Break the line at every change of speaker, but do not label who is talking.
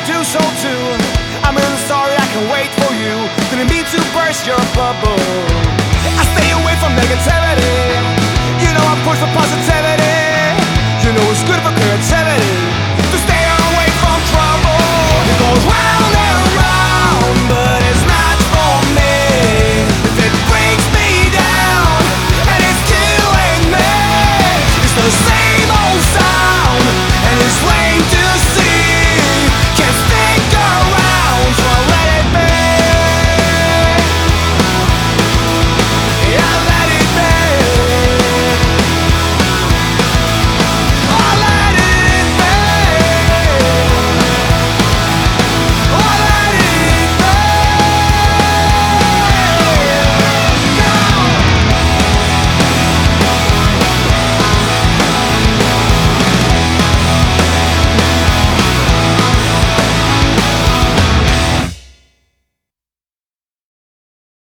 do so too. I'm really sorry, I can wait for you. Didn't mean to burst your bubble. I stay away from negativity. You know I'm pushed for positivity. You know it's good for creativity.